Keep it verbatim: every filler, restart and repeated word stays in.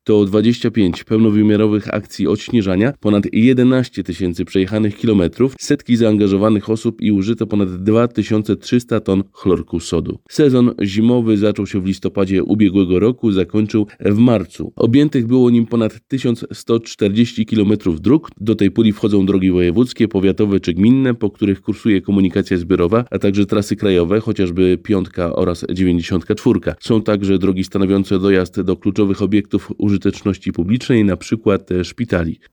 To dwadzieścia pięć pełnowymiarowych akcji odśnieżania, ponad jedenaście tysięcy przejechanych kilometrów, setki zaangażowanych osób i użyto ponad dwa tysiące trzysta ton chlorku sodu. Sezon zimowy zaczął się w listopadzie ubiegłego roku, zakończył w marcu. Objętych było nim ponad tysiąc sto czterdzieści kilometrów dróg. Do tej puli wchodzą drogi wojewódzkie, powiatowe czy gminne, po których kursuje komunikacja zbiorowa, a także trasy krajowe, chociażby piątka oraz dziewięćdziesiątka czwórka. Są także drogi stanowiące dojazd do kluczowych obiektów użyteczności publicznej, na przykład szpitali.